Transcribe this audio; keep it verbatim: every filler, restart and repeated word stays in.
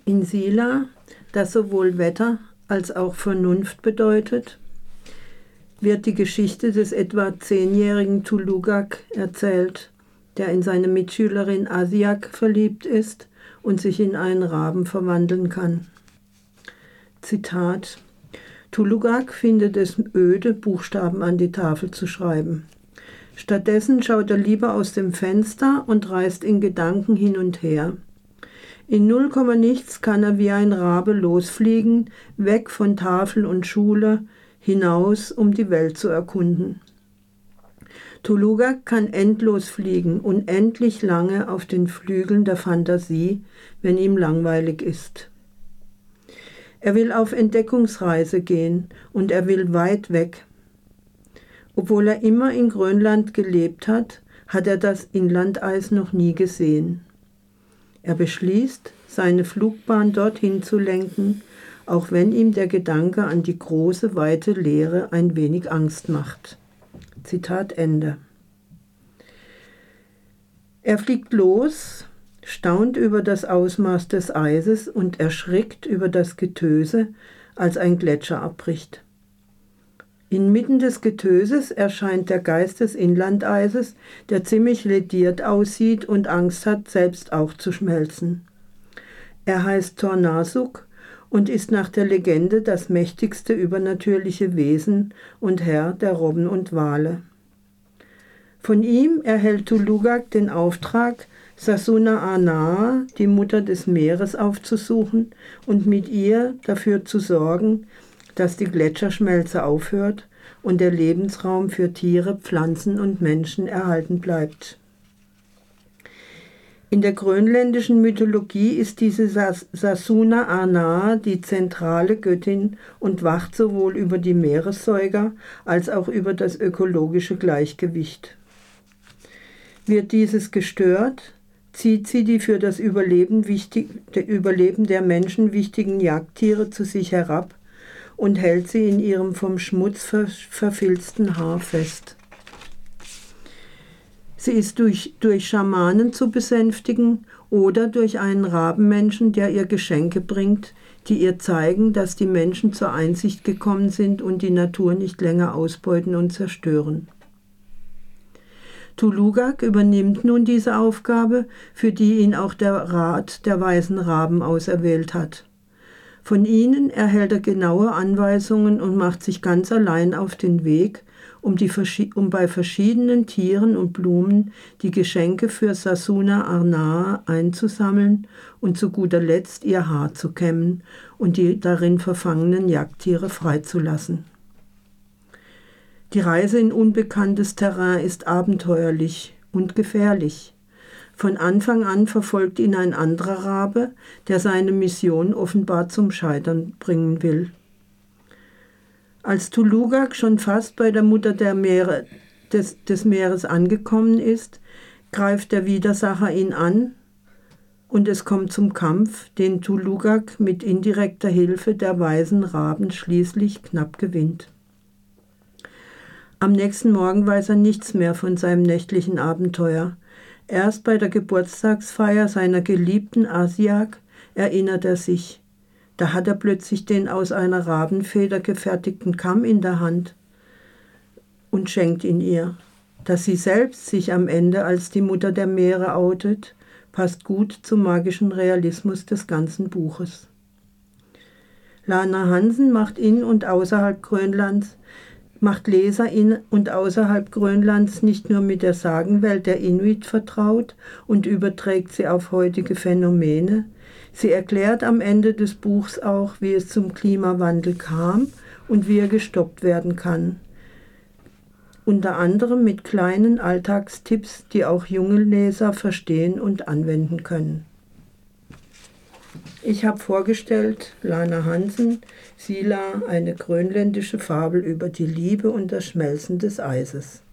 In Sila, das sowohl Wetter als auch Vernunft bedeutet, wird die Geschichte des etwa zehnjährigen Tulugak erzählt, der in seine Mitschülerin Asiak verliebt ist und sich in einen Raben verwandeln kann. Zitat: Tulugak findet es öde, Buchstaben an die Tafel zu schreiben. Stattdessen schaut er lieber aus dem Fenster und reist in Gedanken hin und her. In null Komma nichts kann er wie ein Rabe losfliegen, weg von Tafel und Schule, hinaus, um die Welt zu erkunden. Tulugak kann endlos fliegen, unendlich lange auf den Flügeln der Fantasie, wenn ihm langweilig ist. Er will auf Entdeckungsreise gehen und er will weit weg. Obwohl er immer in Grönland gelebt hat, hat er das Inlandeis noch nie gesehen. Er beschließt, seine Flugbahn dorthin zu lenken, auch wenn ihm der Gedanke an die große, weite Leere ein wenig Angst macht. Zitat Ende. Er fliegt los, staunt über das Ausmaß des Eises und erschrickt über das Getöse, als ein Gletscher abbricht. Inmitten des Getöses erscheint der Geist des Inlandeises, der ziemlich lediert aussieht und Angst hat, selbst auch zu schmelzen. Er heißt Tornasuk und ist nach der Legende das mächtigste übernatürliche Wesen und Herr der Robben und Wale. Von ihm erhält Tulugak den Auftrag, Sasuna-Anaa, die Mutter des Meeres, aufzusuchen und mit ihr dafür zu sorgen, dass die Gletscherschmelze aufhört und der Lebensraum für Tiere, Pflanzen und Menschen erhalten bleibt. In der grönländischen Mythologie ist diese Sasuna-Anaa die zentrale Göttin und wacht sowohl über die Meeressäuger als auch über das ökologische Gleichgewicht. Wird dieses gestört, zieht sie die für das Überleben, wichtig, Überleben der Menschen wichtigen Jagdtiere zu sich herab und hält sie in ihrem vom Schmutz ver verfilzten Haar fest. Sie ist durch, durch Schamanen zu besänftigen oder durch einen Rabenmenschen, der ihr Geschenke bringt, die ihr zeigen, dass die Menschen zur Einsicht gekommen sind und die Natur nicht länger ausbeuten und zerstören. Tulugak übernimmt nun diese Aufgabe, für die ihn auch der Rat der Weisen Raben auserwählt hat. Von ihnen erhält er genaue Anweisungen und macht sich ganz allein auf den Weg, um, die, um bei verschiedenen Tieren und Blumen die Geschenke für Sasuna-Anaa einzusammeln und zu guter Letzt ihr Haar zu kämmen und die darin verfangenen Jagdtiere freizulassen. Die Reise in unbekanntes Terrain ist abenteuerlich und gefährlich. Von Anfang an verfolgt ihn ein anderer Rabe, der seine Mission offenbar zum Scheitern bringen will. Als Tulugak schon fast bei der Mutter der Meere, des, des Meeres angekommen ist, greift der Widersacher ihn an und es kommt zum Kampf, den Tulugak mit indirekter Hilfe der weisen Raben schließlich knapp gewinnt. Am nächsten Morgen weiß er nichts mehr von seinem nächtlichen Abenteuer. Erst bei der Geburtstagsfeier seiner geliebten Asiak erinnert er sich. Da hat er plötzlich den aus einer Rabenfeder gefertigten Kamm in der Hand und schenkt ihn ihr. Dass sie selbst sich am Ende als die Mutter der Meere outet, passt gut zum magischen Realismus des ganzen Buches. Lana Hansen macht in und außerhalb Grönlands macht Leser in und außerhalb Grönlands nicht nur mit der Sagenwelt der Inuit vertraut und überträgt sie auf heutige Phänomene, sie erklärt am Ende des Buchs auch, wie es zum Klimawandel kam und wie er gestoppt werden kann. Unter anderem mit kleinen Alltagstipps, die auch junge Leser verstehen und anwenden können. Ich habe vorgestellt Lana Hansen, Sila, eine grönländische Fabel über die Liebe und das Schmelzen des Eises.